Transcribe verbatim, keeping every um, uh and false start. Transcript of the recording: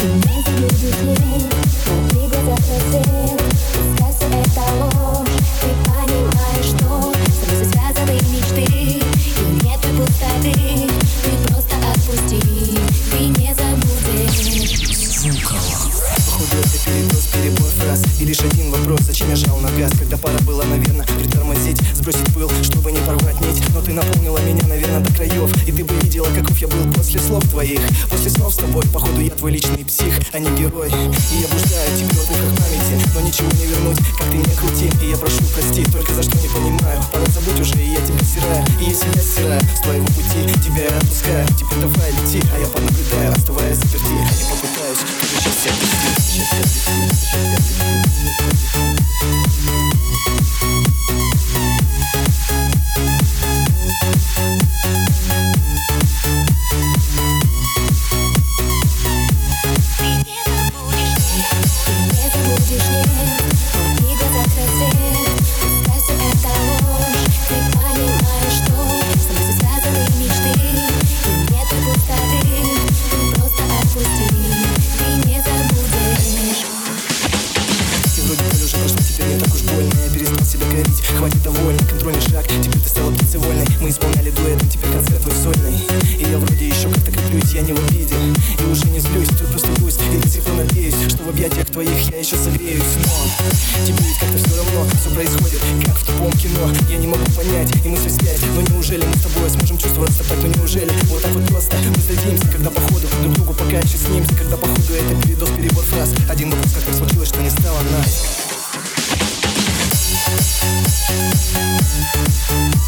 И лишь один вопрос: зачем я жал на газ, когда пора было, наверное, притормозить, сбросить пыл, чтобы не порвать нить. Но ты наполнила меня, наверное, до краев, и ты бы видела, каков я был после слов твоих. После снов с тобой, походу, я твой личный псих, а не герой. И я блуждаю в тебе в отрывках памяти, но ничего не вернуть, как ты меня крути. И я прошу прости, только за что не понимаю. Пора забыть уже, и я тебя стираю, и я себя стираю с твоего пути. Тебя я отпускаю, теперь давай лети, а я понаблюдаю, оставаясь заперти. А я попытаюсь тоже сейчас себя вести, сейчас себя вести. Хватит довольно, контрольный шаг, теперь ты стала птицей вольной. Мы исполняли дуэтом, теперь концерт твой сольный. И я вроде еще как-то креплюсь, я не в обиде и уже не злюсь, тут просто пусть. И до сих пор надеюсь, что в объятиях твоих я еще согреюсь. Но тебе ведь как-то все равно, все происходит как в тупом кино. Я не могу понять, и мы все спять. Но неужели мы с тобой сможем чувствоваться так? Но неужели вот так вот просто мы сдадимся, когда походу друг другу пока еще снимемся? Когда походу это передоз, перебор фраз. Один вопрос: как так случилось, что не стало нас?